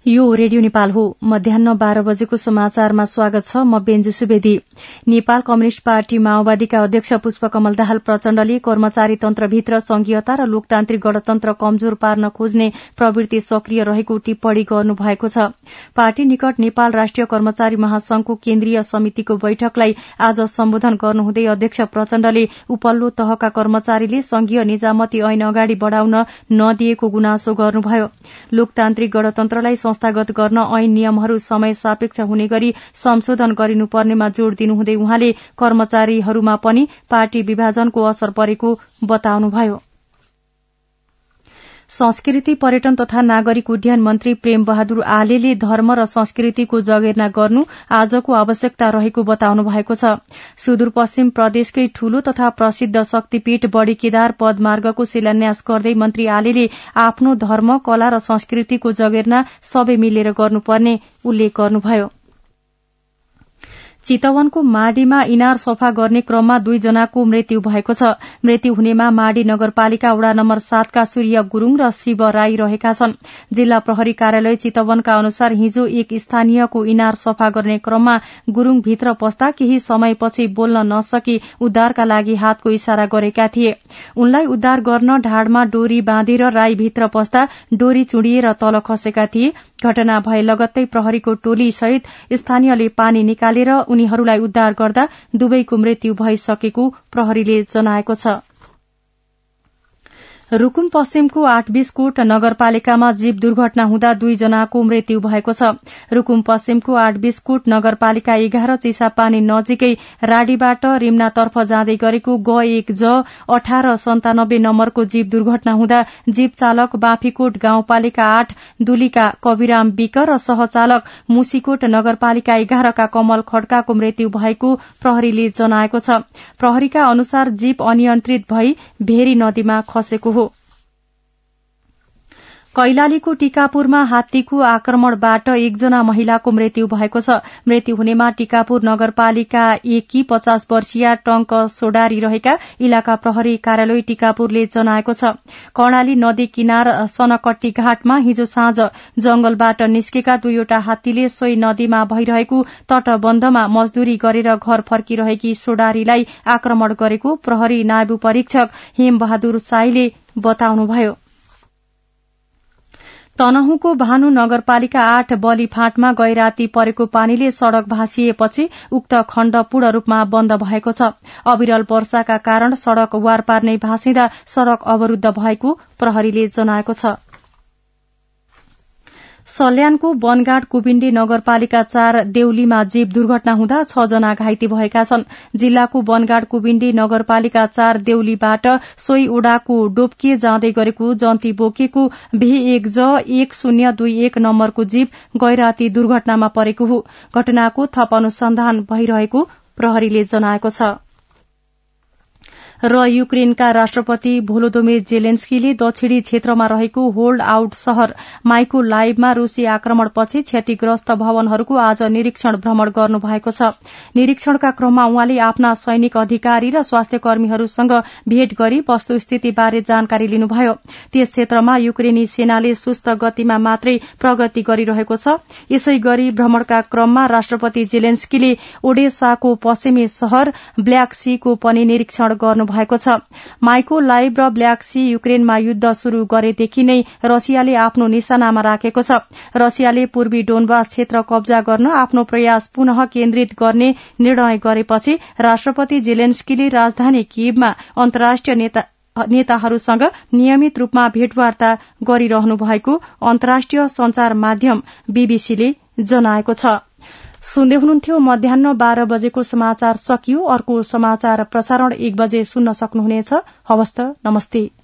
यो रेडियो नेपाल हो। मध्याह्न 12 बजेको समाचारमा स्वागत छ। म बेन्जु सुवेदी। नेपाल कम्युनिष्ट पार्टी माओवादीका अध्यक्ष पुष्पकमल दाहाल प्रचण्डले कर्मचारी तन्त्रभित्र संघीयता र लोकतान्त्रिक गणतन्त्र कमजोर पार्न खोज्ने प्रवृत्ति सक्रिय रहेको टिप्पणी गर्नुभएको छ। पार्टी निकट नेपाल राष्ट्रिय कर्मचारी महासंघको केन्द्रीय समितिको बैठकलाई आज सम्बोधन गर्नुहुँदै अध्यक्ष प्रचण्डले उपल्लो तहका कर्मचारीले संघीय निजामती ऐन अगाडि बढ़ाउन नदिएको गुनासो गर्नुभयो। लोकतान्त्रिक गणतन्त्रलाई संस्थागत गर्न ऐन नियमहरू समय सापेक्ष हुने गरी संशोधन गरिनुपर्नेमा जोड़ दिनुहुँदै उहाँले कर्मचारीहरूमा पनि पार्टी विभाजनको असर परेको बताउनुभयो। संस्कृति पर्यटन तथा नागरिक उड्डयन मन्त्री प्रेम बहादुर आलेले धर्म र संस्कृतिको जगेर्ना गर्नु आजको आवश्यकता रहेको बताउनु भएको छ। सुदूरपश्चिम प्रदेशकै ठूलो तथा प्रसिद्ध शक्तिपीठ बड़ी केदार पदमार्गको शिलान्यास गर्दै मन्त्री आलेले आफ्नो धर्म कला र संस्कृतिको जगेर्ना सबै मिलेर गर्नुपर्ने उल्लेख गर्नुभयो। चितवनको माडीमा इनार सफा गर्ने क्रममा 2 जनाको मृत्यु भएको छ। मृत्यु हुनेमा माडी नगरपालिका वडा नम्बर 7 का सूर्य गुरूङ र शिव राई रहेका छन्। जिल्ला प्रहरी कार्यालय चितवनका अनुसार हिजो एक स्थानीयको इनार सफा गर्ने क्रममा गुरूङ भित्र पस्दा केही समयपछि बोल्न नसकी उद्धारका लागि हातको इशारा गरेका थिए। उनलाई उद्धार गर्न ढाडमा डोरी बाँधेर राई भित्र पस्दा डोरी चुडिएर तल खसेका थिए। घटना भए लगत्तै प्रहरीको टोली सहित स्थानीयले पानी निकालेर उनीहरूलाई उद्धार गर्दा दुवैको मृत्यु भइसकेको प्रहरीले जनाएको छ। रुकुम पश्चिमको 820 कोट नगरपालिकामा जीव दुर्घटना हुँदा 2 जनाको मृत्यु भएको छ। रुकुम पश्चिमको 820 कोट नगरपालिका 11 चिसापानी नजिकै राडीबाट रिम्नातर्फ जाँदै गरेको ग1 ज 1897 नम्बरको जीव दुर्घटना हुँदा जीव चालक बाँफीकोट गाउँपालिका 8 दुलीका कविराम विक र सहचालक मुसीकोट नगरपालिका 11 का कमल खड्काको मृत्यु भएको प्रहरीले जनाएको छ। प्रहरीका अनुसार जीव अनियन्त्रित भई भेरी नदीमा खसेको हो। कैलालीको टिकापुरमा हात्तीको आक्रमणबाट 1 जना महिलाको मृत्यु भएको छ। मृत्यु हुनेमा टिकापुर नगरपालिका 1 की 50 वर्षीय टंक सोडारी रहेका इलाका प्रहरी कार्यालय टिकापुरले जनाएको छ। कर्णाली नदी किनार सनकट्टी घाटमा हिजो साँझ जंगलबाट निस्केका 2वटा हात्तीले सोही नदीमा भइरहेको तटबन्धमा मजदूरी गरेर घर फर्किरहेकी सोडारीलाई आक्रमण गरेको प्रहरी नायब परीक्षक हेम बहादुर साईले बताउनुभयो। तनहुँको भानु नगरपालिका 8 बलिफाँटमा गैराती परेको पानीले सड़क भासिएपछि उक्त खण्ड पूर्ण रूपमा बन्द भएको छ। अविरल वर्षाका कारण सड़क वारपार नै भासिँदा सड़क अवरूद्ध भएको प्रहरीले जनाएको छ। सल्यानको वनगाड कुबिन्डी नगरपालिका 4 देउलीमा जीव दुर्घटना हुँदा 6 जना घाइते भएका छन्। जिल्लाको वनगाड कुबिन्डी नगरपालिका 4 देउलीबाट सोही ओडाको डोप्के जाँदै गरेको जन्ती बोकेको V1 ज 1021 नम्बरको जीव गैराती दुर्घटनामा परेको हो। घटनाको थप अनुसन्धान भइरहेको प्रहरीले जनाएको छ। र युक्रेनका राष्ट्रपति भोलोदोमिर जेलेन्स्कीले दक्षिणी क्षेत्रमा रहेको होल्ड आउट शहर माइकोलाइभमा रूसी आक्रमणपछि क्षतिग्रस्त भवनहरूको आज निरीक्षण भ्रमण गर्नुभएको छ। निरीक्षणका क्रममा उहाँले आफ्ना सैनिक अधिकारी र स्वास्थ्य कर्मीहरूसँग भेट गरी वस्तुस्थितिबारे जानकारी लिनुभयो। त्यस क्षेत्रमा युक्रेनी सेनाले सुस्त गतिमा मात्रै प्रगति गरिरहेको छ। यसै गरी भ्रमणका क्रममा राष्ट्रपति जेलेन्स्कीले ओडेसाको पश्चिमी शहर ब्ल्याक सीको पनि निरीक्षण गर्नु भएको छ। माइकोलाइभ र ब्ल्याक सी युक्रेनमा युद्ध शुरू गरेदेखि नै रसियाले आफ्नो निशानामा राखेको छ। रसियाले पूर्वी डोनबास क्षेत्र कब्जा गर्न आफ्नो प्रयास पुनः केन्द्रित गर्ने निर्णय गरेपछि राष्ट्रपति जेलेन्स्कीले राजधानी कियवमा अन्तर्राष्ट्रिय नेताहरूसँग नियमित रूपमा भेटवार्ता गरिरहनु भएको अन्तर्राष्ट्रिय संचार माध्यम बीबीसीले जनाएको छ। सुन्दै हुनुहुन्थ्यो। मध्याह्न 12 बजेको समाचार सकियो। अर्को समाचार प्रसारण 1 बजे सुन्न सक्नुहुनेछ। हवस् त, नमस्ते।